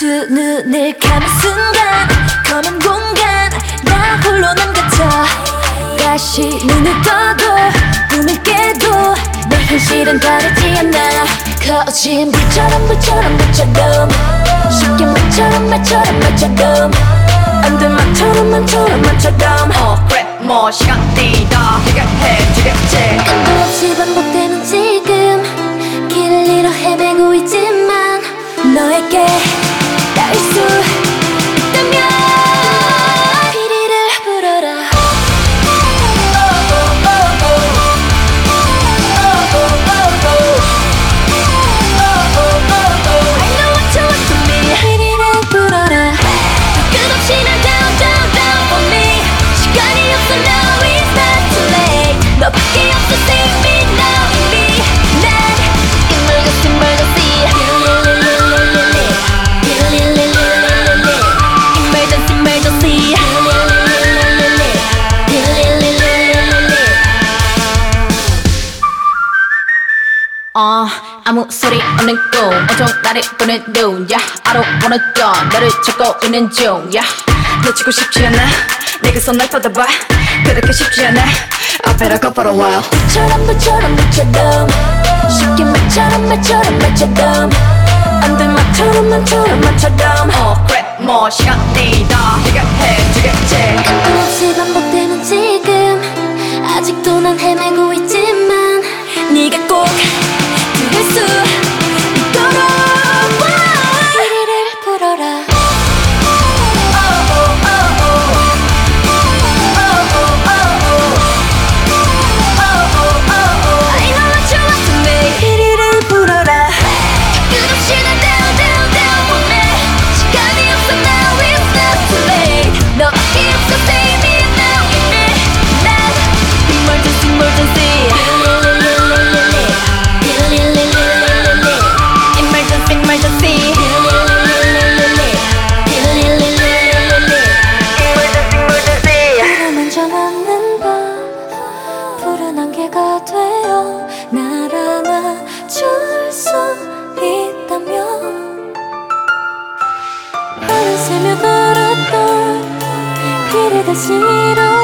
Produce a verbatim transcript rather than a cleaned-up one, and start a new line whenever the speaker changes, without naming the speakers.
두 눈을 감은 순간 검은 공간 나 홀로 남겨져. 다시 눈을 떠도 꿈을 깨도 내 현실은 다르지 않아. 거진 불처럼 불처럼 불처럼 쉽게 말처럼 말처럼 말처럼 안 돼 말처럼 말처럼 말처럼.
어 그래 뭐 시간이 다 해결해주겠지.
끝도 없이 반복되는 지금 길을 잃어 헤매고 있지만 너에게 닿을 수 있다면 피리를 불어라. I know what you want from me. 피리를 불어라. 끝없이 날 down down down for me. 시간이 없어 now it's not too late. 너밖에 없어 save me now in me. 난 emergency emergency emergency emergency.
어 아무 소리 없는 꿈 온통 나를 보는 눈 yeah, I don't wanna go 너를 찾고 있는 중 yeah. 놓치고 싶지 않아 내 그 손 날 뻗어봐 그렇게 쉽지 않아 I better go for a while.
불처럼 불처럼 불처럼 쉽게 말처럼 말처럼 말처럼 안 돼 말처럼 말처럼 말처럼.
어 그래 뭐 시간이 다 해결해주겠지.
끝도 없이 반복되는 지금 아직도 난 헤매고 있지만 네가 꼭 들을 수 있도록 피리를 불어라. I know what you want from me. 피리를 불어라. 끝없이 날 down down down for me. 시간이 없어 now it's not too late. 너밖에 없어 save me now in me. 난 emergency emergency emergency emergency 불을 먼저 맞는 밤 푸른 안개가 되어 날 안아줄 수 있다면 하루 새며 걸었던 길을 다시 잃어